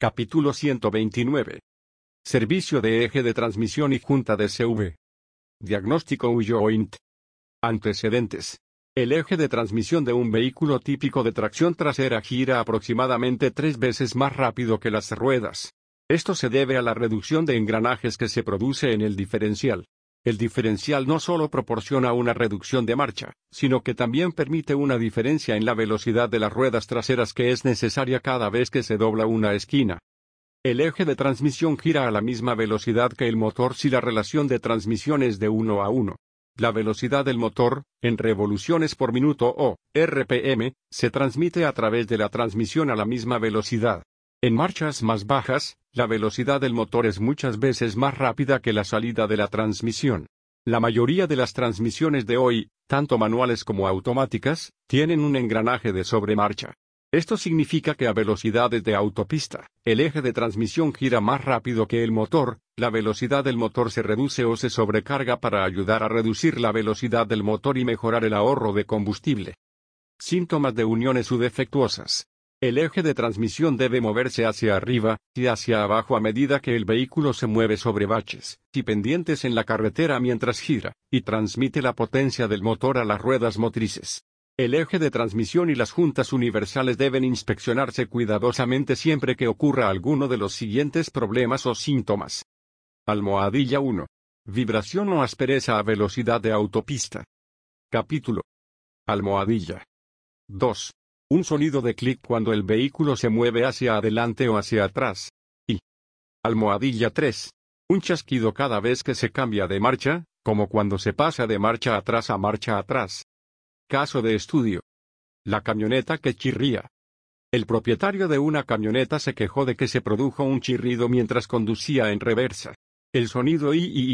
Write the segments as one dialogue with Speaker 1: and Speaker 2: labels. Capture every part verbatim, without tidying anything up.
Speaker 1: Capítulo ciento veintinueve. Servicio de eje de transmisión y junta de C V. Diagnóstico U-Joint. Antecedentes. El eje de transmisión de un vehículo típico de tracción trasera gira aproximadamente tres veces más rápido que las ruedas. Esto se debe a la reducción de engranajes que se produce en el diferencial. El diferencial no solo proporciona una reducción de marcha, sino que también permite una diferencia en la velocidad de las ruedas traseras que es necesaria cada vez que se dobla una esquina. El eje de transmisión gira a la misma velocidad que el motor si la relación de transmisión es de uno a uno. La velocidad del motor, en revoluciones por minuto o R P M, se transmite a través de la transmisión a la misma velocidad. En marchas más bajas, la velocidad del motor es muchas veces más rápida que la salida de la transmisión. La mayoría de las transmisiones de hoy, tanto manuales como automáticas, tienen un engranaje de sobremarcha. Esto significa que a velocidades de autopista, el eje de transmisión gira más rápido que el motor, la velocidad del motor se reduce o se sobrecarga para ayudar a reducir la velocidad del motor y mejorar el ahorro de combustible. Síntomas de uniones U defectuosas. El eje de transmisión debe moverse hacia arriba y hacia abajo a medida que el vehículo se mueve sobre baches y pendientes en la carretera mientras gira, y transmite la potencia del motor a las ruedas motrices. El eje de transmisión y las juntas universales deben inspeccionarse cuidadosamente siempre que ocurra alguno de los siguientes problemas o síntomas. Almohadilla uno. Vibración o aspereza a velocidad de autopista. Capítulo. Almohadilla. dos. Un sonido de clic cuando el vehículo se mueve hacia adelante o hacia atrás. Y. Almohadilla tres. Un chasquido cada vez que se cambia de marcha, como cuando se pasa de marcha atrás a marcha atrás. Caso de estudio. La camioneta que chirría. El propietario de una camioneta se quejó de que se produjo un chirrido mientras conducía en reversa. El sonido y, y,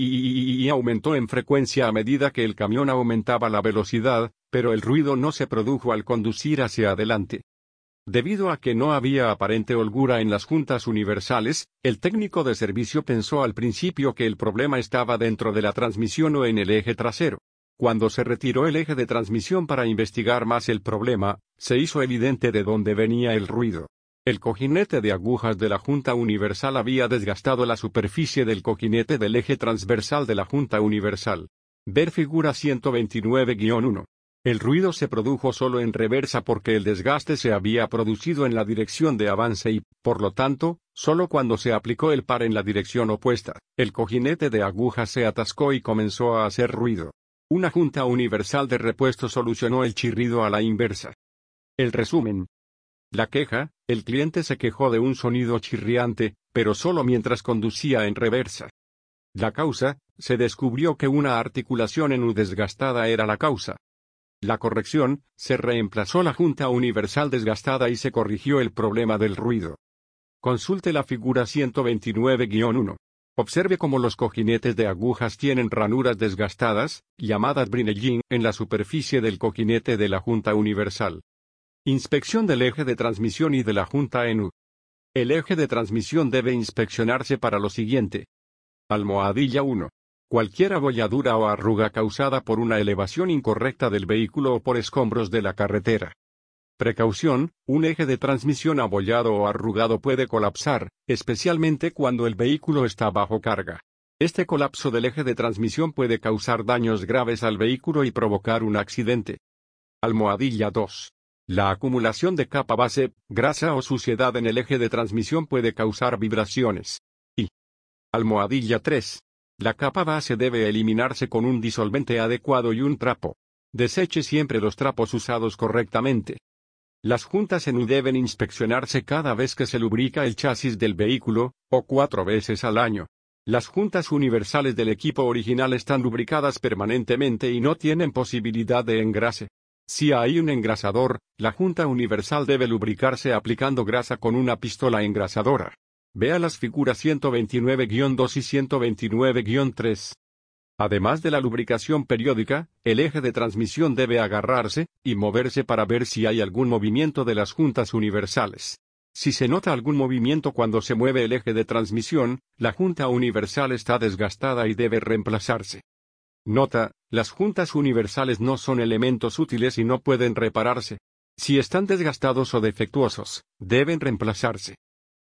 Speaker 1: y, y aumentó en frecuencia a medida que el camión aumentaba la velocidad, pero el ruido no se produjo al conducir hacia adelante. Debido a que no había aparente holgura en las juntas universales, el técnico de servicio pensó al principio que el problema estaba dentro de la transmisión o en el eje trasero. Cuando se retiró el eje de transmisión para investigar más el problema, se hizo evidente de dónde venía el ruido. El cojinete de agujas de la junta universal había desgastado la superficie del cojinete del eje transversal de la junta universal. Ver figura ciento veintinueve guión uno. El ruido se produjo solo en reversa porque el desgaste se había producido en la dirección de avance y, por lo tanto, solo cuando se aplicó el par en la dirección opuesta, el cojinete de agujas se atascó y comenzó a hacer ruido. Una junta universal de repuesto solucionó el chirrido a la inversa. El resumen. La queja, el cliente se quejó de un sonido chirriante, pero solo mientras conducía en reversa. La causa, se descubrió que una articulación en U desgastada era la causa. La corrección, se reemplazó la junta universal desgastada y se corrigió el problema del ruido. Consulte la figura ciento veintinueve guión uno. Observe cómo los cojinetes de agujas tienen ranuras desgastadas, llamadas brinellín, en la superficie del cojinete de la junta universal. Inspección del eje de transmisión y de la junta en U. El eje de transmisión debe inspeccionarse para lo siguiente. Almohadilla uno. Cualquier abolladura o arruga causada por una elevación incorrecta del vehículo o por escombros de la carretera. Precaución, un eje de transmisión abollado o arrugado puede colapsar, especialmente cuando el vehículo está bajo carga. Este colapso del eje de transmisión puede causar daños graves al vehículo y provocar un accidente. Almohadilla dos. La acumulación de capa base, grasa o suciedad en el eje de transmisión puede causar vibraciones. Y. Almohadilla tres. La capa base debe eliminarse con un disolvente adecuado y un trapo. Deseche siempre los trapos usados correctamente. Las juntas en U deben inspeccionarse cada vez que se lubrica el chasis del vehículo, o cuatro veces al año. Las juntas universales del equipo original están lubricadas permanentemente y no tienen posibilidad de engrase. Si hay un engrasador, la junta universal debe lubricarse aplicando grasa con una pistola engrasadora. Vea las figuras ciento veintinueve guión dos y ciento veintinueve guión tres. Además de la lubricación periódica, el eje de transmisión debe agarrarse y moverse para ver si hay algún movimiento de las juntas universales. Si se nota algún movimiento cuando se mueve el eje de transmisión, la junta universal está desgastada y debe reemplazarse. Nota, las juntas universales no son elementos útiles y no pueden repararse. Si están desgastados o defectuosos, deben reemplazarse.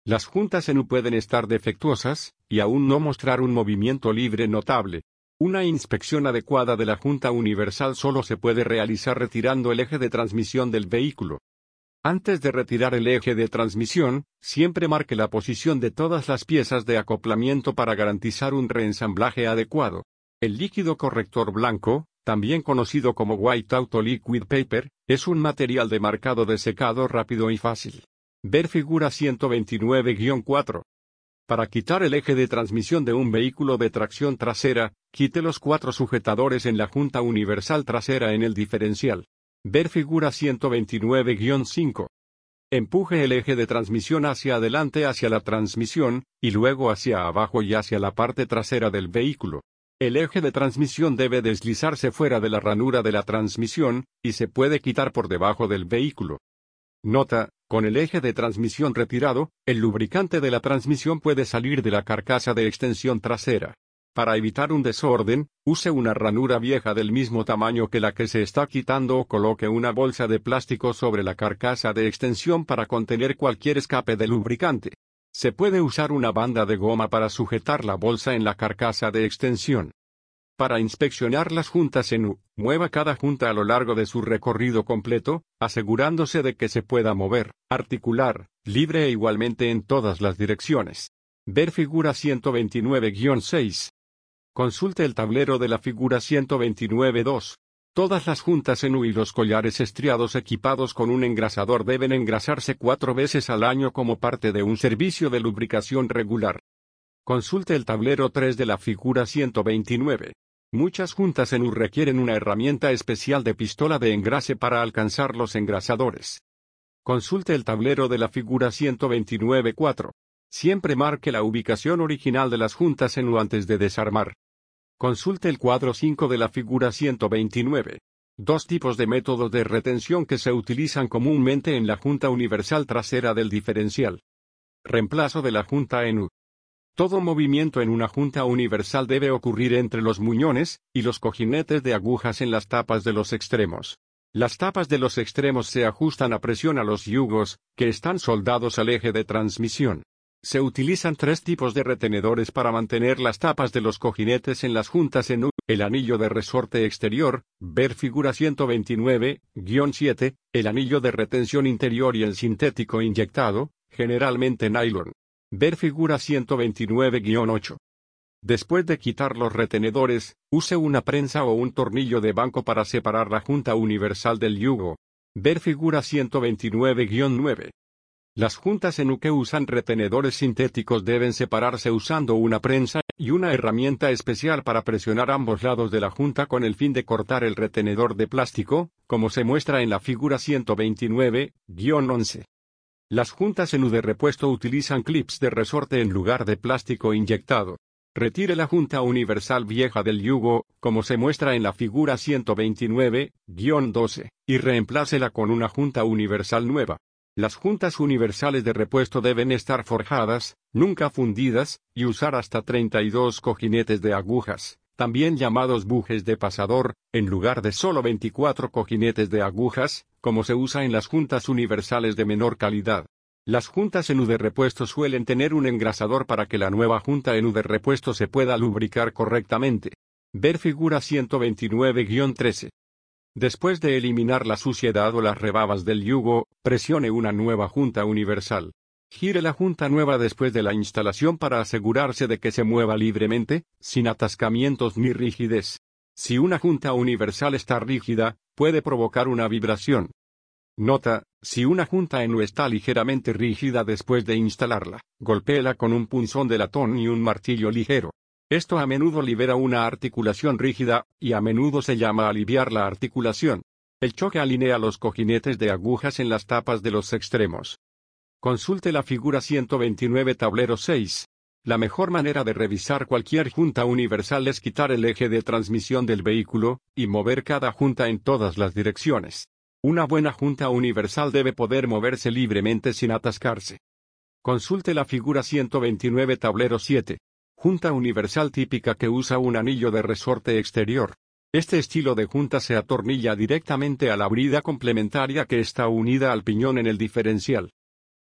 Speaker 1: Las juntas en U pueden estar defectuosas, y aún no mostrar un movimiento libre notable. Una inspección adecuada de la junta universal solo se puede realizar retirando el eje de transmisión del vehículo. Antes de retirar el eje de transmisión, siempre marque la posición de todas las piezas de acoplamiento para garantizar un reensamblaje adecuado. El líquido corrector blanco, también conocido como White Auto Liquid Paper, es un material de marcado de secado rápido y fácil. Ver figura ciento veintinueve guión cuatro. Para quitar el eje de transmisión de un vehículo de tracción trasera, quite los cuatro sujetadores en la junta universal trasera en el diferencial. Ver figura ciento veintinueve guión cinco. Empuje el eje de transmisión hacia adelante hacia la transmisión, y luego hacia abajo y hacia la parte trasera del vehículo. El eje de transmisión debe deslizarse fuera de la ranura de la transmisión, y se puede quitar por debajo del vehículo. Nota: con el eje de transmisión retirado, el lubricante de la transmisión puede salir de la carcasa de extensión trasera. Para evitar un desorden, use una ranura vieja del mismo tamaño que la que se está quitando o coloque una bolsa de plástico sobre la carcasa de extensión para contener cualquier escape de lubricante. Se puede usar una banda de goma para sujetar la bolsa en la carcasa de extensión. Para inspeccionar las juntas en U, mueva cada junta a lo largo de su recorrido completo, asegurándose de que se pueda mover, articular, libre e igualmente en todas las direcciones. Ver figura ciento veintinueve guión seis. Consulte el tablero de la figura ciento veintinueve guión dos. Todas las juntas en U y los collares estriados equipados con un engrasador deben engrasarse cuatro veces al año como parte de un servicio de lubricación regular. Consulte el tablero tres de la figura ciento veintinueve. Muchas juntas en U requieren una herramienta especial de pistola de engrase para alcanzar los engrasadores. Consulte el tablero de la figura ciento veintinueve guión cuatro. Siempre marque la ubicación original de las juntas en U antes de desarmar. Consulte el cuadro cinco de la figura ciento veintinueve. Dos tipos de métodos de retención que se utilizan comúnmente en la junta universal trasera del diferencial. Reemplazo de la junta en U. Todo movimiento en una junta universal debe ocurrir entre los muñones y los cojinetes de agujas en las tapas de los extremos. Las tapas de los extremos se ajustan a presión a los yugos, que están soldados al eje de transmisión. Se utilizan tres tipos de retenedores para mantener las tapas de los cojinetes en las juntas en U: el anillo de resorte exterior, ver figura ciento veintinueve guión siete, el anillo de retención interior y el sintético inyectado, generalmente nylon. Ver figura ciento veintinueve guión ocho. Después de quitar los retenedores, use una prensa o un tornillo de banco para separar la junta universal del yugo. Ver figura ciento veintinueve guión nueve. Las juntas en U que usan retenedores sintéticos deben separarse usando una prensa y una herramienta especial para presionar ambos lados de la junta con el fin de cortar el retenedor de plástico, como se muestra en la figura ciento veintinueve guión once. Las juntas en U de repuesto utilizan clips de resorte en lugar de plástico inyectado. Retire la junta universal vieja del yugo, como se muestra en la figura ciento veintinueve guión doce, y reemplácela con una junta universal nueva. Las juntas universales de repuesto deben estar forjadas, nunca fundidas, y usar hasta treinta y dos cojinetes de agujas, también llamados bujes de pasador, en lugar de solo veinticuatro cojinetes de agujas, como se usa en las juntas universales de menor calidad. Las juntas en U de repuesto suelen tener un engrasador para que la nueva junta en U de repuesto se pueda lubricar correctamente. Ver figura ciento veintinueve guión trece. Después de eliminar la suciedad o las rebabas del yugo, presione una nueva junta universal. Gire la junta nueva después de la instalación para asegurarse de que se mueva libremente, sin atascamientos ni rigidez. Si una junta universal está rígida, puede provocar una vibración. Nota: si una junta en U está ligeramente rígida después de instalarla, golpéela con un punzón de latón y un martillo ligero. Esto a menudo libera una articulación rígida, y a menudo se llama aliviar la articulación. El choque alinea los cojinetes de agujas en las tapas de los extremos. Consulte la figura ciento veintinueve tablero seis. La mejor manera de revisar cualquier junta universal es quitar el eje de transmisión del vehículo, y mover cada junta en todas las direcciones. Una buena junta universal debe poder moverse libremente sin atascarse. Consulte la figura ciento veintinueve tablero siete. Junta universal típica que usa un anillo de resorte exterior. Este estilo de junta se atornilla directamente a la brida complementaria que está unida al piñón en el diferencial.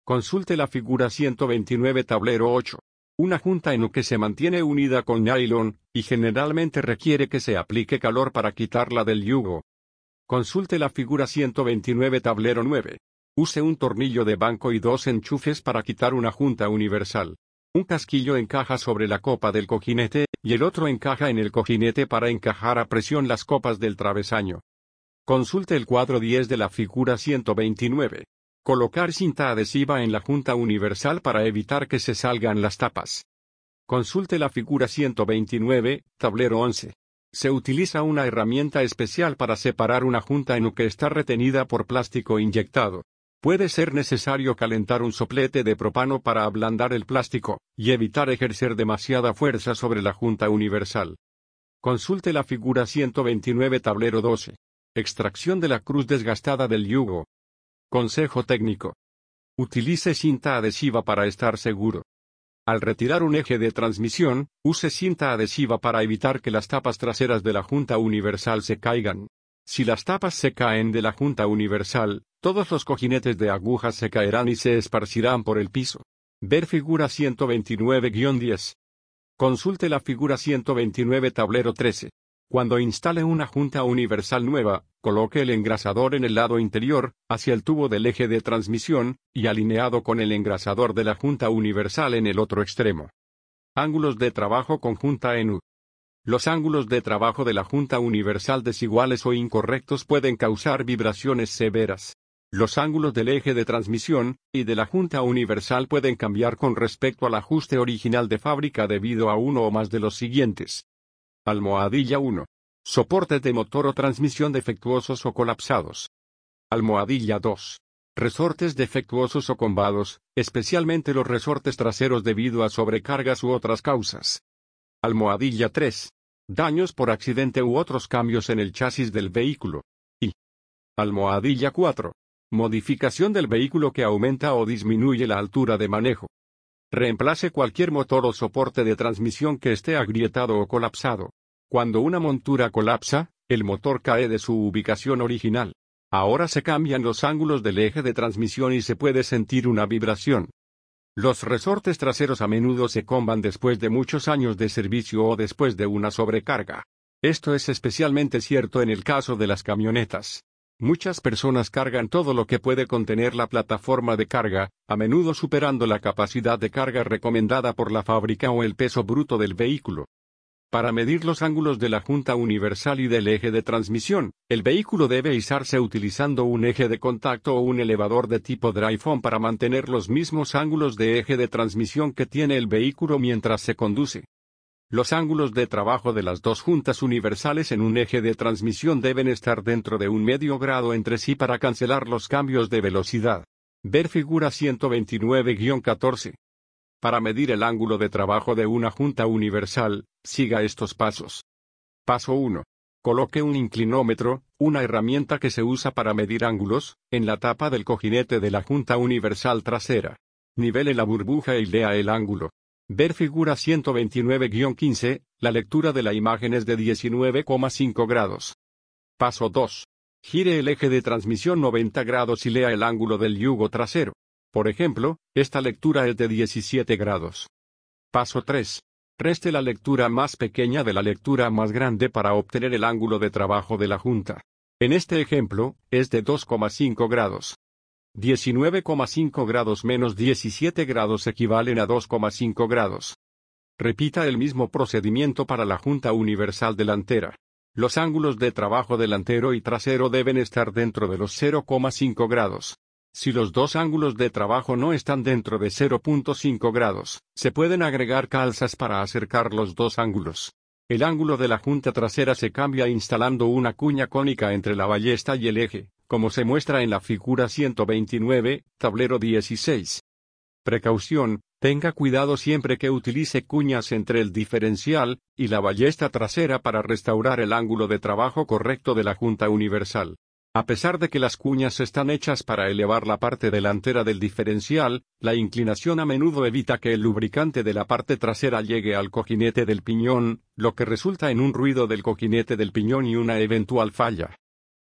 Speaker 1: Consulte la figura ciento veintinueve tablero ocho. Una junta en U que se mantiene unida con nylon, y generalmente requiere que se aplique calor para quitarla del yugo. Consulte la figura ciento veintinueve tablero nueve. Use un tornillo de banco y dos enchufes para quitar una junta universal. Un casquillo encaja sobre la copa del cojinete, y el otro encaja en el cojinete para encajar a presión las copas del travesaño. Consulte el cuadro diez de la figura ciento veintinueve. Colocar cinta adhesiva en la junta universal para evitar que se salgan las tapas. Consulte la figura ciento veintinueve, tablero once. Se utiliza una herramienta especial para separar una junta en U que está retenida por plástico inyectado. Puede ser necesario calentar un soplete de propano para ablandar el plástico, y evitar ejercer demasiada fuerza sobre la junta universal. Consulte la figura ciento veintinueve tablero doce. Extracción de la cruz desgastada del yugo. Consejo técnico. Utilice cinta adhesiva para estar seguro. Al retirar un eje de transmisión, use cinta adhesiva para evitar que las tapas traseras de la junta universal se caigan. Si las tapas se caen de la junta universal, todos los cojinetes de agujas se caerán y se esparcirán por el piso. Ver figura ciento veintinueve guión diez. Consulte la figura ciento veintinueve tablero trece. Cuando instale una junta universal nueva, coloque el engrasador en el lado interior, hacia el tubo del eje de transmisión, y alineado con el engrasador de la junta universal en el otro extremo. Ángulos de trabajo con junta en U. Los ángulos de trabajo de la junta universal desiguales o incorrectos pueden causar vibraciones severas. Los ángulos del eje de transmisión y de la junta universal pueden cambiar con respecto al ajuste original de fábrica debido a uno o más de los siguientes. Almohadilla uno. Soportes de motor o transmisión defectuosos o colapsados. Almohadilla dos. Resortes defectuosos o combados, especialmente los resortes traseros debido a sobrecargas u otras causas. Almohadilla tres. Daños por accidente u otros cambios en el chasis del vehículo. Y almohadilla cuatro. Modificación del vehículo que aumenta o disminuye la altura de manejo. Reemplace cualquier motor o soporte de transmisión que esté agrietado o colapsado. Cuando una montura colapsa, el motor cae de su ubicación original. Ahora se cambian los ángulos del eje de transmisión y se puede sentir una vibración. Los resortes traseros a menudo se comban después de muchos años de servicio o después de una sobrecarga. Esto es especialmente cierto en el caso de las camionetas. Muchas personas cargan todo lo que puede contener la plataforma de carga, a menudo superando la capacidad de carga recomendada por la fábrica o el peso bruto del vehículo. Para medir los ángulos de la junta universal y del eje de transmisión, el vehículo debe izarse utilizando un eje de contacto o un elevador de tipo drive-on para mantener los mismos ángulos de eje de transmisión que tiene el vehículo mientras se conduce. Los ángulos de trabajo de las dos juntas universales en un eje de transmisión deben estar dentro de un medio grado entre sí para cancelar los cambios de velocidad. Ver figura ciento veintinueve guión catorce. Para medir el ángulo de trabajo de una junta universal, siga estos pasos. Paso uno. Coloque un inclinómetro, una herramienta que se usa para medir ángulos, en la tapa del cojinete de la junta universal trasera. Nivele la burbuja y lea el ángulo. Ver figura ciento veintinueve guión quince, la lectura de la imagen es de diecinueve coma cinco grados. Paso dos. Gire el eje de transmisión noventa grados y lea el ángulo del yugo trasero. Por ejemplo, esta lectura es de diecisiete grados. Paso tres. Reste la lectura más pequeña de la lectura más grande para obtener el ángulo de trabajo de la junta. En este ejemplo, es de dos coma cinco grados. diecinueve coma cinco grados menos diecisiete grados equivalen a dos coma cinco grados. Repita el mismo procedimiento para la junta universal delantera. Los ángulos de trabajo delantero y trasero deben estar dentro de los cero coma cinco grados. Si los dos ángulos de trabajo no están dentro de cero punto cinco grados, se pueden agregar calzas para acercar los dos ángulos. El ángulo de la junta trasera se cambia instalando una cuña cónica entre la ballesta y el eje, como se muestra en la figura ciento veintinueve, tablero dieciséis. Precaución, tenga cuidado siempre que utilice cuñas entre el diferencial y la ballesta trasera para restaurar el ángulo de trabajo correcto de la junta universal. A pesar de que las cuñas están hechas para elevar la parte delantera del diferencial, la inclinación a menudo evita que el lubricante de la parte trasera llegue al cojinete del piñón, lo que resulta en un ruido del cojinete del piñón y una eventual falla.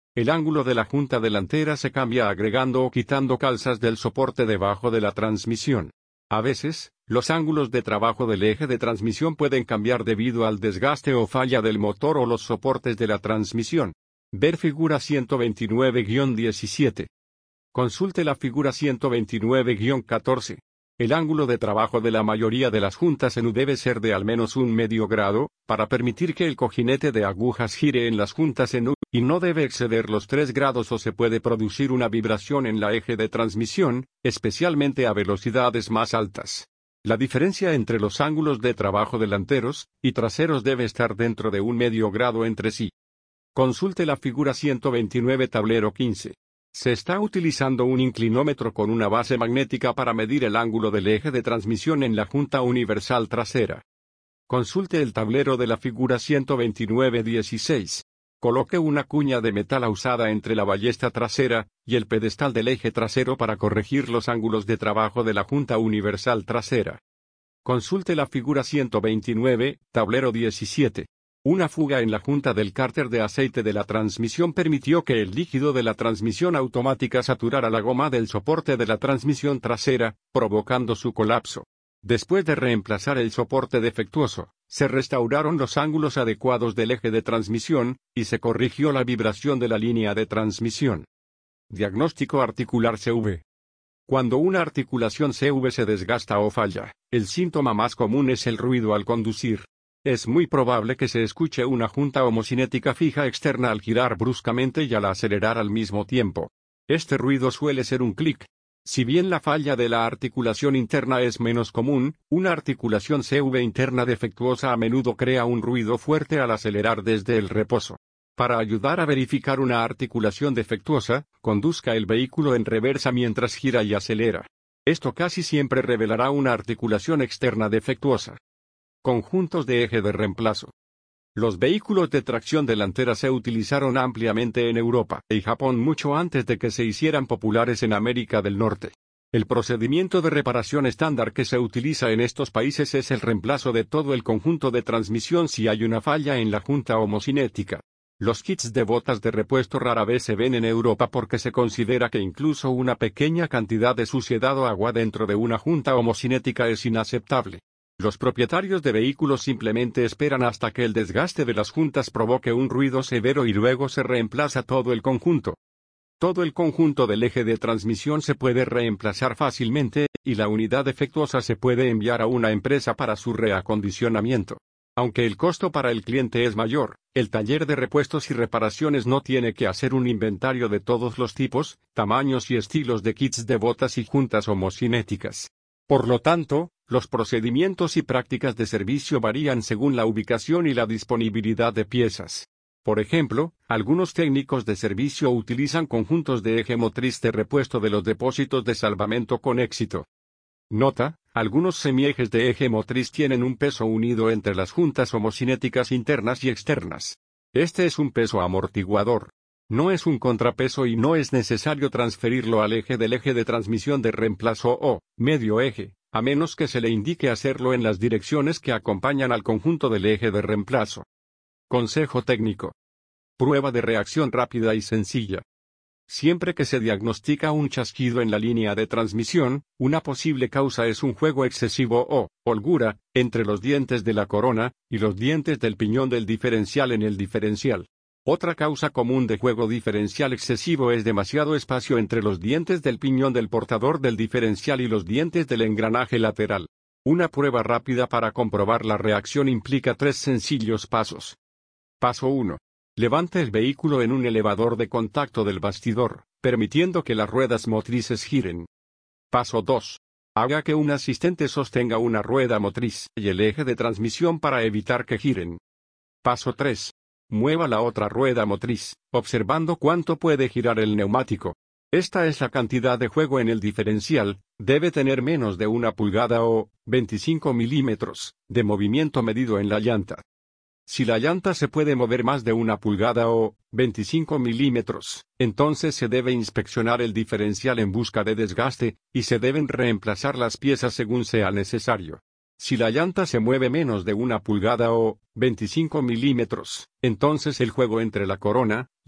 Speaker 1: El ángulo de la junta delantera se cambia agregando o quitando calzas del soporte debajo de la transmisión. A veces, los ángulos de trabajo del eje de transmisión pueden cambiar debido al desgaste o falla del motor o los soportes de la transmisión. Ver figura ciento veintinueve guión diecisiete. Consulte la figura ciento veintinueve guión catorce. El ángulo de trabajo de la mayoría de las juntas en U debe ser de al menos un medio grado, para permitir que el cojinete de agujas gire en las juntas en U, y no debe exceder los tres grados o se puede producir una vibración en la eje de transmisión, especialmente a velocidades más altas. La diferencia entre los ángulos de trabajo delanteros y traseros debe estar dentro de un medio grado entre sí. Consulte la figura ciento veintinueve tablero quince. Se está utilizando un inclinómetro con una base magnética para medir el ángulo del eje de transmisión en la junta universal trasera. Consulte el tablero de la figura ciento veintinueve dieciséis. Coloque una cuña de metal usada entre la ballesta trasera y el pedestal del eje trasero para corregir los ángulos de trabajo de la junta universal trasera. Consulte la figura ciento veintinueve, tablero diecisiete. Una fuga en la junta del cárter de aceite de la transmisión permitió que el líquido de la transmisión automática saturara la goma del soporte de la transmisión trasera, provocando su colapso. Después de reemplazar el soporte defectuoso, se restauraron los ángulos adecuados del eje de transmisión, y se corrigió la vibración de la línea de transmisión. Diagnóstico articular C V. Cuando una articulación C V se desgasta o falla, el síntoma más común es el ruido al conducir. Es muy probable que se escuche una junta homocinética fija externa al girar bruscamente y al acelerar al mismo tiempo. Este ruido suele ser un clic. Si bien la falla de la articulación interna es menos común, una articulación C V interna defectuosa a menudo crea un ruido fuerte al acelerar desde el reposo. Para ayudar a verificar una articulación defectuosa, conduzca el vehículo en reversa mientras gira y acelera. Esto casi siempre revelará una articulación externa defectuosa. Conjuntos de eje de reemplazo. Los vehículos de tracción delantera se utilizaron ampliamente en Europa y Japón mucho antes de que se hicieran populares en América del Norte. El procedimiento de reparación estándar que se utiliza en estos países es el reemplazo de todo el conjunto de transmisión si hay una falla en la junta homocinética. Los kits de botas de repuesto rara vez se ven en Europa porque se considera que incluso una pequeña cantidad de suciedad o agua dentro de una junta homocinética es inaceptable. Los propietarios de vehículos simplemente esperan hasta que el desgaste de las juntas provoque un ruido severo y luego se reemplaza todo el conjunto. Todo el conjunto del eje de transmisión se puede reemplazar fácilmente, y la unidad defectuosa se puede enviar a una empresa para su reacondicionamiento. Aunque el costo para el cliente es mayor, el taller de repuestos y reparaciones no tiene que hacer un inventario de todos los tipos, tamaños y estilos de kits de botas y juntas homocinéticas. Por lo tanto, los procedimientos y prácticas de servicio varían según la ubicación y la disponibilidad de piezas. Por ejemplo, algunos técnicos de servicio utilizan conjuntos de eje motriz de repuesto de los depósitos de salvamento con éxito. Nota: algunos semiejes de eje motriz tienen un peso unido entre las juntas homocinéticas internas y externas. Este es un peso amortiguador. No es un contrapeso y no es necesario transferirlo al eje del eje de transmisión de reemplazo o medio eje, a menos que se le indique hacerlo en las direcciones que acompañan al conjunto del eje de reemplazo. Consejo técnico. Prueba de reacción rápida y sencilla. Siempre que se diagnostica un chasquido en la línea de transmisión, una posible causa es un juego excesivo o holgura entre los dientes de la corona y los dientes del piñón del diferencial en el diferencial. Otra causa común de juego diferencial excesivo es demasiado espacio entre los dientes del piñón del portador del diferencial y los dientes del engranaje lateral. Una prueba rápida para comprobar la reacción implica tres sencillos pasos. Paso uno. Levante el vehículo en un elevador de contacto del bastidor, permitiendo que las ruedas motrices giren. Paso dos. Haga que un asistente sostenga una rueda motriz y el eje de transmisión para evitar que giren. Paso tres. Mueva la otra rueda motriz, observando cuánto puede girar el neumático. Esta es la cantidad de juego en el diferencial, debe tener menos de una pulgada o veinticinco milímetros de movimiento medido en la llanta. Si la llanta se puede mover más de una pulgada o veinticinco milímetros, entonces se debe inspeccionar el diferencial en busca de desgaste, y se deben reemplazar las piezas según sea necesario. Si la llanta se mueve menos de una pulgada o veinticinco milímetros, entonces el juego entre la corona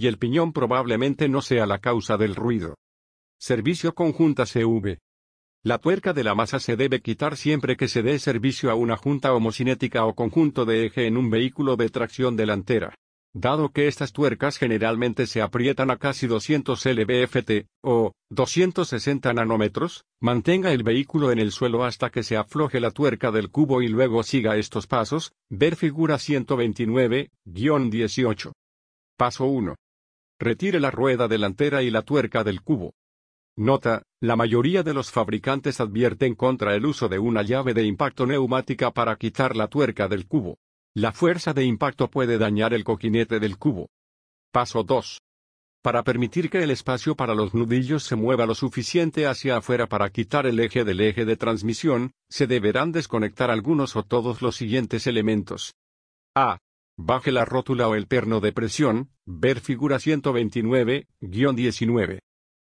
Speaker 1: y el piñón probablemente no sea la causa del ruido. Servicio conjunta C V. La tuerca de la masa se debe quitar siempre que se dé servicio a una junta homocinética o conjunto de eje en un vehículo de tracción delantera. Dado que estas tuercas generalmente se aprietan a casi doscientos lb-ft, o doscientos sesenta nanómetros, mantenga el vehículo en el suelo hasta que se afloje la tuerca del cubo y luego siga estos pasos, ver figura ciento veintinueve guión dieciocho. Paso uno. Retire la rueda delantera y la tuerca del cubo. Nota, la mayoría de los fabricantes advierten contra el uso de una llave de impacto neumática para quitar la tuerca del cubo. La fuerza de impacto puede dañar el coquinete del cubo. Paso dos. Para permitir que el espacio para los nudillos se mueva lo suficiente hacia afuera para quitar el eje del eje de transmisión, se deberán desconectar algunos o todos los siguientes elementos. A. Baje la rótula o el perno de presión, ver figura ciento veintinueve guión diecinueve.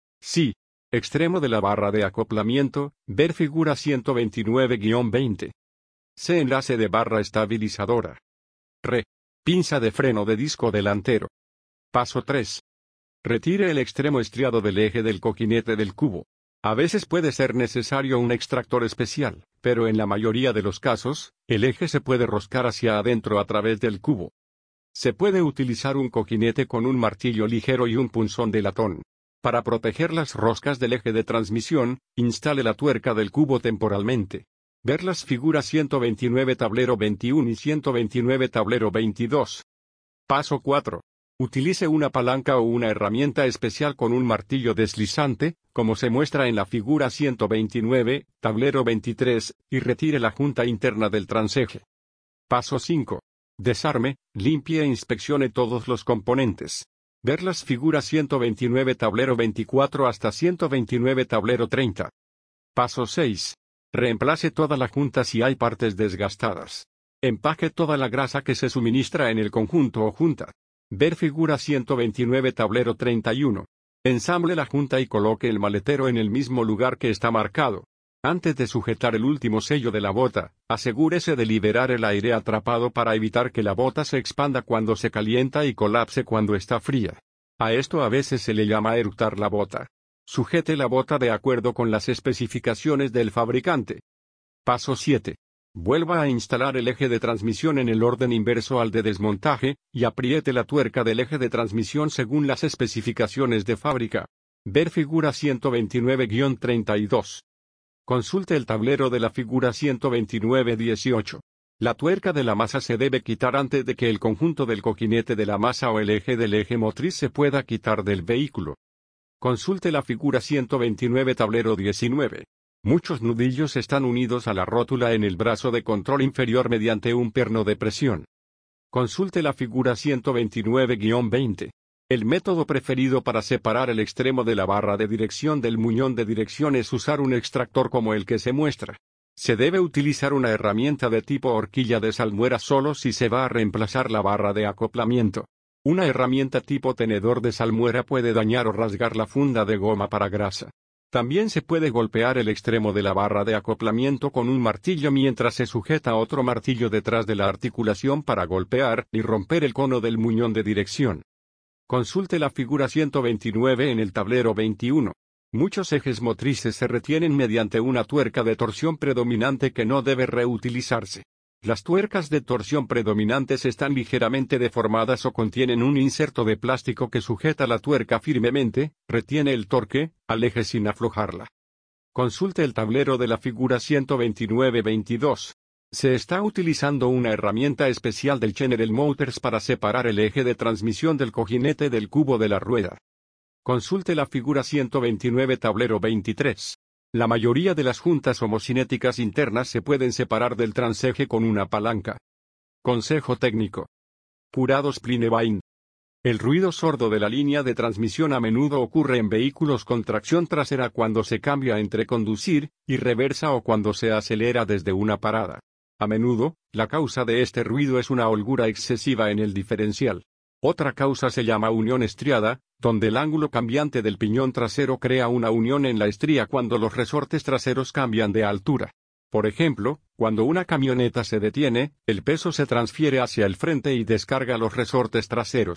Speaker 1: C. Extremo de la barra de acoplamiento, ver figura ciento veintinueve guión veinte. C. Enlace de barra estabilizadora. R. Pinza de freno de disco delantero. Paso tres. Retire el extremo estriado del eje del coquinete del cubo. A veces puede ser necesario un extractor especial, pero en la mayoría de los casos, el eje se puede roscar hacia adentro a través del cubo. Se puede utilizar un coquinete con un martillo ligero y un punzón de latón. Para proteger las roscas del eje de transmisión, instale la tuerca del cubo temporalmente. Ver las figuras ciento veintinueve tablero veintiuno y ciento veintinueve tablero veintidós. Paso cuatro. Utilice una palanca o una herramienta especial con un martillo deslizante, como se muestra en la figura ciento veintinueve, tablero veintitrés, y retire la junta interna del transeje. Paso cinco. Desarme, limpie e inspeccione todos los componentes. Ver las figuras ciento veintinueve tablero veinticuatro hasta ciento veintinueve tablero treinta. Paso seis. Reemplace toda la junta si hay partes desgastadas. Empaque toda la grasa que se suministra en el conjunto o junta. Ver figura ciento veintinueve tablero treinta y uno. Ensamble la junta y coloque el maletero en el mismo lugar que está marcado. Antes de sujetar el último sello de la bota, asegúrese de liberar el aire atrapado para evitar que la bota se expanda cuando se calienta y colapse cuando está fría. A esto a veces se le llama eructar la bota. Sujete la bota de acuerdo con las especificaciones del fabricante. Paso siete. Vuelva a instalar el eje de transmisión en el orden inverso al de desmontaje, y apriete la tuerca del eje de transmisión según las especificaciones de fábrica. Ver figura ciento veintinueve guión treinta y dos. Consulte el tablero de la figura ciento veintinueve guión dieciocho. La tuerca de la masa se debe quitar antes de que el conjunto del coquinete de la masa o el eje del eje motriz se pueda quitar del vehículo. Consulte la figura ciento veintinueve tablero diecinueve. Muchos nudillos están unidos a la rótula en el brazo de control inferior mediante un perno de presión. Consulte la figura ciento veintinueve guión veinte. El método preferido para separar el extremo de la barra de dirección del muñón de dirección es usar un extractor como el que se muestra. Se debe utilizar una herramienta de tipo horquilla de salmuera solo si se va a reemplazar la barra de acoplamiento. Una herramienta tipo tenedor de salmuera puede dañar o rasgar la funda de goma para grasa. También se puede golpear el extremo de la barra de acoplamiento con un martillo mientras se sujeta otro martillo detrás de la articulación para golpear y romper el cono del muñón de dirección. Consulte la figura ciento veintinueve en el tablero veintiuno. Muchos ejes motrices se retienen mediante una tuerca de torsión predominante que no debe reutilizarse. Las tuercas de torsión predominantes están ligeramente deformadas o contienen un inserto de plástico que sujeta la tuerca firmemente, retiene el torque, al eje sin aflojarla. Consulte el tablero de la figura ciento veintinueve veintidós. Se está utilizando una herramienta especial del General Motors para separar el eje de transmisión del cojinete del cubo de la rueda. Consulte la figura ciento veintinueve tablero veintitrés. La mayoría de las juntas homocinéticas internas se pueden separar del transeje con una palanca. Consejo técnico. Curados Plinebain. El ruido sordo de la línea de transmisión a menudo ocurre en vehículos con tracción trasera cuando se cambia entre conducir y reversa o cuando se acelera desde una parada. A menudo, la causa de este ruido es una holgura excesiva en el diferencial. Otra causa se llama unión estriada, donde el ángulo cambiante del piñón trasero crea una unión en la estría cuando los resortes traseros cambian de altura. Por ejemplo, cuando una camioneta se detiene, el peso se transfiere hacia el frente y descarga los resortes traseros.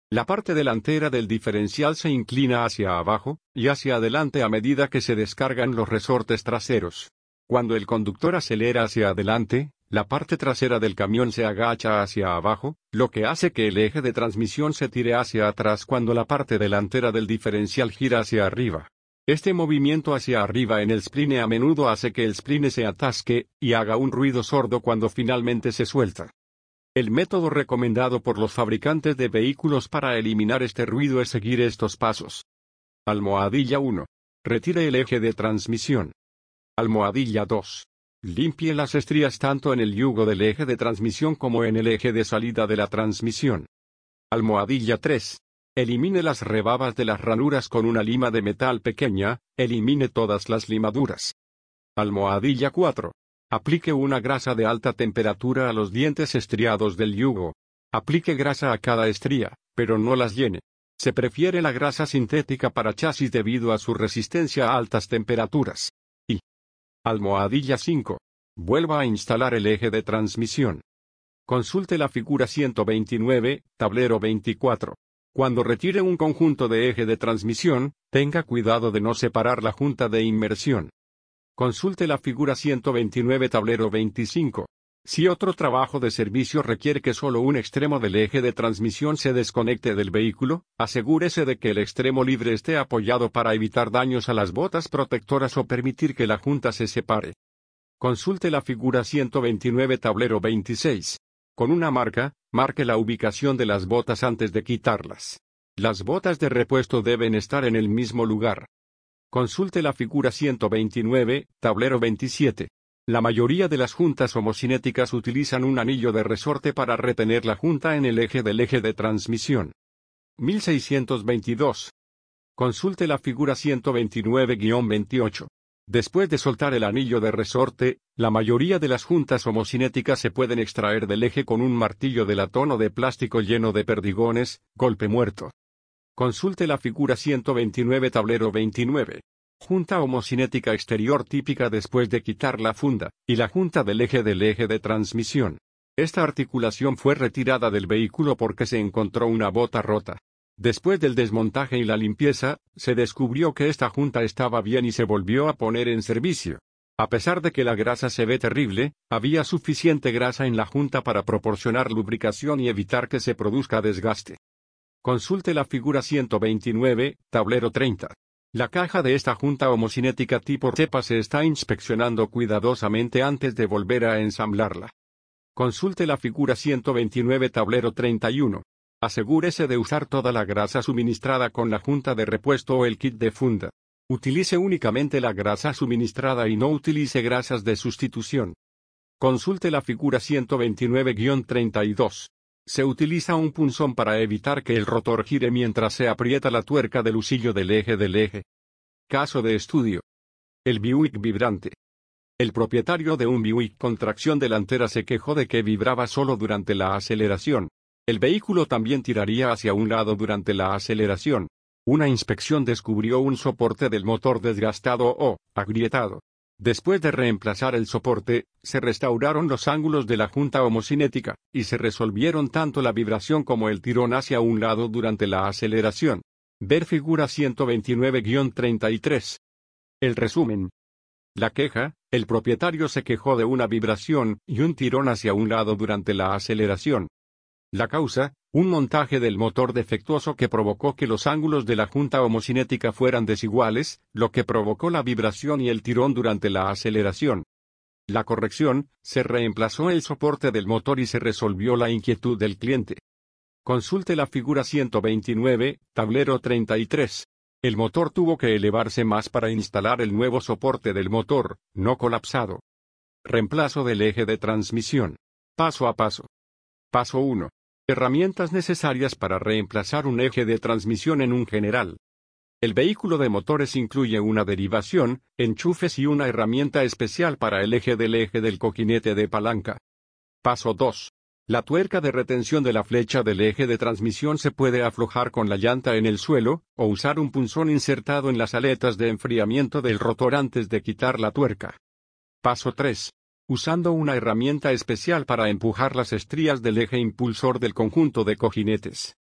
Speaker 1: La parte delantera del diferencial se inclina hacia abajo y hacia adelante a medida que se descargan los resortes traseros. Cuando el conductor acelera hacia adelante, la parte trasera del camión se agacha hacia abajo, lo que hace que el eje de transmisión se tire hacia atrás cuando la parte delantera del diferencial gira hacia arriba. Este movimiento hacia arriba en el spline a menudo hace que el spline se atasque y haga un ruido sordo cuando finalmente se suelta. El método recomendado por los fabricantes de vehículos para eliminar este ruido es seguir estos pasos. Almohadilla uno. Retire el eje de transmisión. Almohadilla dos. Limpie las estrías tanto en el yugo del eje de transmisión como en el eje de salida de la transmisión. Almohadilla tres. Elimine las rebabas de las ranuras con una lima de metal pequeña, elimine todas las limaduras. Almohadilla cuatro. Aplique una grasa de alta temperatura a los dientes estriados del yugo. Aplique grasa a cada estría, pero no las llene. Se prefiere la grasa sintética para chasis debido a su resistencia a altas temperaturas. Y almohadilla cinco. Vuelva a instalar el eje de transmisión. Consulte la figura ciento veintinueve, tablero veinticuatro. Cuando retire un conjunto de eje de transmisión, tenga cuidado de no separar la junta de inmersión. Consulte la figura ciento veintinueve, tablero veinticinco. Si otro trabajo de servicio requiere que solo un extremo del eje de transmisión se desconecte del vehículo, asegúrese de que el extremo libre esté apoyado para evitar daños a las botas protectoras o permitir que la junta se separe. Consulte la figura ciento veintinueve, tablero veintiséis. Con una marca, marque la ubicación de las botas antes de quitarlas. Las botas de repuesto deben estar en el mismo lugar. Consulte la figura ciento veintinueve, tablero veintisiete. La mayoría de las juntas homocinéticas utilizan un anillo de resorte para retener la junta en el eje del eje de transmisión. mil seiscientos veintidós. Consulte la figura ciento veintinueve guión veintiocho. Después de soltar el anillo de resorte, la mayoría de las juntas homocinéticas se pueden extraer del eje con un martillo de latón o de plástico lleno de perdigones, golpe muerto. Consulte la figura ciento veintinueve, tablero veintinueve. Junta homocinética exterior típica después de quitar la funda, y la junta del eje del eje de transmisión. Esta articulación fue retirada del vehículo porque se encontró una bota rota. Después del desmontaje y la limpieza, se descubrió que esta junta estaba bien y se volvió a poner en servicio. A pesar de que la grasa se ve terrible, había suficiente grasa en la junta para proporcionar lubricación y evitar que se produzca desgaste. Consulte la figura ciento veintinueve, tablero treinta. La caja de esta junta homocinética tipo cepa se está inspeccionando cuidadosamente antes de volver a ensamblarla. Consulte la figura ciento veintinueve, tablero treinta y uno. Asegúrese de usar toda la grasa suministrada con la junta de repuesto o el kit de funda. Utilice únicamente la grasa suministrada y no utilice grasas de sustitución. Consulte la figura ciento veintinueve guión treinta y dos. Se utiliza un punzón para evitar que el rotor gire mientras se aprieta la tuerca del husillo del eje del eje. Caso de estudio. El Buick vibrante. El propietario de un Buick con tracción delantera se quejó de que vibraba solo durante la aceleración. El vehículo también tiraría hacia un lado durante la aceleración. Una inspección descubrió un soporte del motor desgastado o agrietado. Después de reemplazar el soporte, se restauraron los ángulos de la junta homocinética, y se resolvieron tanto la vibración como el tirón hacia un lado durante la aceleración. Ver figura ciento veintinueve guión treinta y tres. El resumen. La queja: el propietario se quejó de una vibración y un tirón hacia un lado durante la aceleración. La causa: un montaje del motor defectuoso que provocó que los ángulos de la junta homocinética fueran desiguales, lo que provocó la vibración y el tirón durante la aceleración. La corrección: se reemplazó el soporte del motor y se resolvió la inquietud del cliente. Consulte la figura ciento veintinueve, tablero treinta y tres. El motor tuvo que elevarse más para instalar el nuevo soporte del motor, no colapsado. Reemplazo del eje de transmisión. Paso a paso. Paso uno. Herramientas necesarias para reemplazar un eje de transmisión en un general. El vehículo de motores incluye una derivación, enchufes y una herramienta especial para el eje del eje del coquinete de palanca. Paso dos. La tuerca de retención de la flecha del eje de transmisión se puede aflojar con la llanta en el suelo, o usar un punzón insertado en las aletas de enfriamiento del rotor antes de quitar la tuerca. Paso tres. Usando una herramienta especial para empujar las estrías del eje impulsor del conjunto de cojinetes.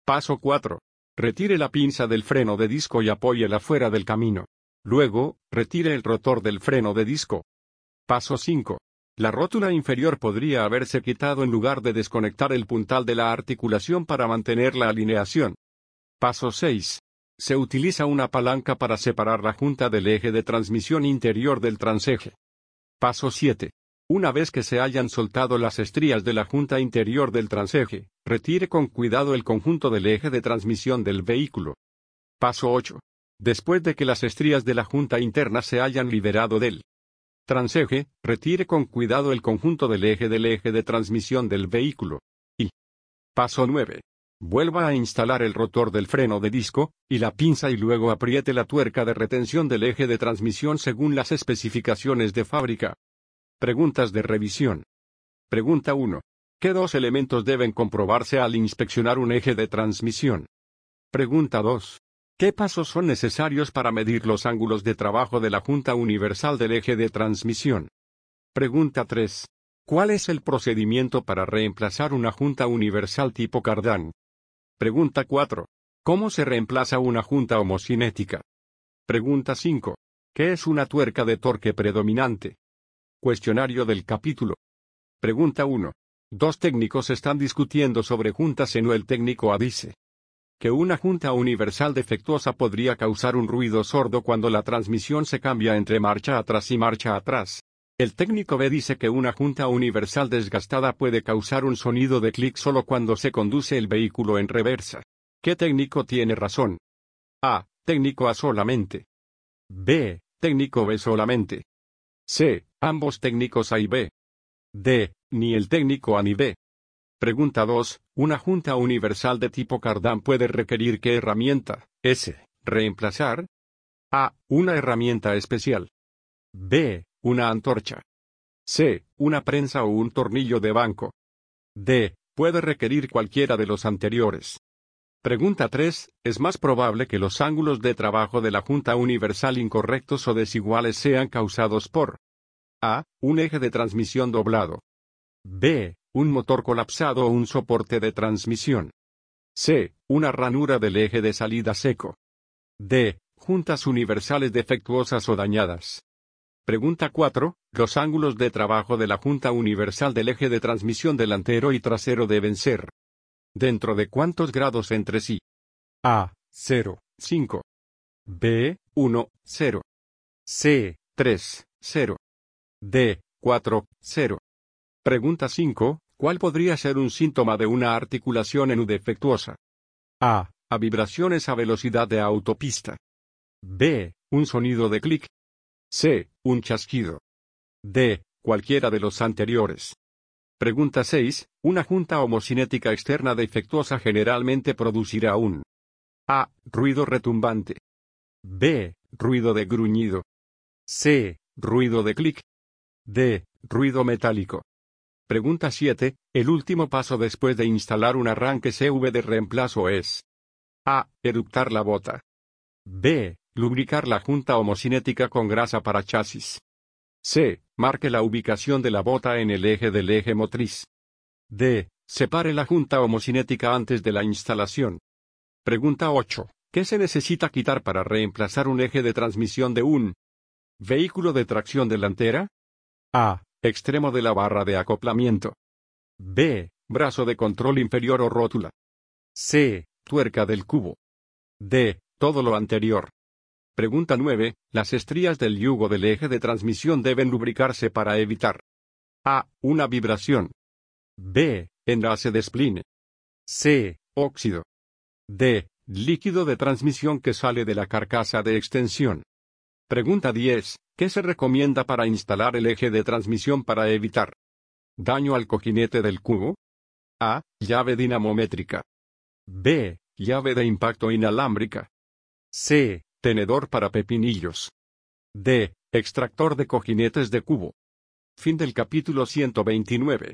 Speaker 1: Paso cuatro. Retire la pinza del freno de disco y apóyela fuera del camino. Luego, retire el rotor del freno de disco. Paso cinco. La rótula inferior podría haberse quitado en lugar de desconectar el puntal de la articulación para mantener la alineación. Paso seis. Se utiliza una palanca para separar la junta del eje de transmisión interior del transeje. Paso siete. Una vez que se hayan soltado las estrías de la junta interior del transeje, retire con cuidado el conjunto del eje de transmisión del vehículo. Paso ocho. Después de que las estrías de la junta interna se hayan liberado del transeje, retire con cuidado el conjunto del eje del eje de transmisión del vehículo. Y paso nueve. Vuelva a instalar el rotor del freno de disco, y la pinza y luego apriete la tuerca de retención del eje de transmisión según las especificaciones de fábrica. Preguntas de revisión. Pregunta uno. ¿Qué dos elementos deben comprobarse al inspeccionar un eje de transmisión? Pregunta dos. ¿Qué pasos son necesarios para medir los ángulos de trabajo de la junta universal del eje de transmisión? Pregunta tres. ¿Cuál es el procedimiento para reemplazar una junta universal tipo cardán? Pregunta cuatro. ¿Cómo se reemplaza una junta homocinética? Pregunta cinco. ¿Qué es una tuerca de torque predominante? Cuestionario del capítulo. Pregunta uno. Dos técnicos están discutiendo sobre juntas en el técnico A dice que una junta universal defectuosa podría causar un ruido sordo cuando la transmisión se cambia entre marcha atrás y marcha atrás. El técnico B dice que una junta universal desgastada puede causar un sonido de clic solo cuando se conduce el vehículo en reversa. ¿Qué técnico tiene razón? A. Técnico A solamente. B. Técnico B solamente. C. Ambos técnicos A y B. D. Ni el técnico A ni B. Pregunta dos. ¿Una junta universal de tipo cardán puede requerir qué herramienta? S. Reemplazar. A. Una herramienta especial. B. Una antorcha. C. Una prensa o un tornillo de banco. D. Puede requerir cualquiera de los anteriores. Pregunta tres. ¿Es más probable que los ángulos de trabajo de la junta universal incorrectos o desiguales sean causados por A. Un eje de transmisión doblado. B. Un motor colapsado o un soporte de transmisión. C. Una ranura del eje de salida seco. D. Juntas universales defectuosas o dañadas. Pregunta cuatro. Los ángulos de trabajo de la junta universal del eje de transmisión delantero y trasero deben ser. ¿Dentro de cuántos grados entre sí? A. cero, cinco. B. uno, cero. C. tres, cero. D. cuatro, cero. Pregunta cinco. ¿Cuál podría ser un síntoma de una articulación en U defectuosa? A. A vibraciones a velocidad de autopista. B. Un sonido de clic. C. Un chasquido. D. Cualquiera de los anteriores. Pregunta seis. Una junta homocinética externa defectuosa generalmente producirá un A. Ruido retumbante. B. Ruido de gruñido. C. Ruido de clic. D. Ruido metálico. Pregunta siete. El último paso después de instalar un arranque C V de reemplazo es A. Eructar la bota. B. Lubricar la junta homocinética con grasa para chasis. C. Marque la ubicación de la bota en el eje del eje motriz. D. Separe la junta homocinética antes de la instalación. Pregunta ocho. ¿Qué se necesita quitar para reemplazar un eje de transmisión de un vehículo de tracción delantera? A. Extremo de la barra de acoplamiento. B. Brazo de control inferior o rótula. C. Tuerca del cubo. D. Todo lo anterior. Pregunta nueve. Las estrías del yugo del eje de transmisión deben lubricarse para evitar A. Una vibración. B. Enlace de spline. C. Óxido. D. Líquido de transmisión que sale de la carcasa de extensión. Pregunta diez. ¿Qué se recomienda para instalar el eje de transmisión para evitar daño al cojinete del cubo? A. Llave dinamométrica. B. Llave de impacto inalámbrica. C. Tenedor para pepinillos. D. Extractor de cojinetes de cubo. Fin del capítulo ciento veintinueve.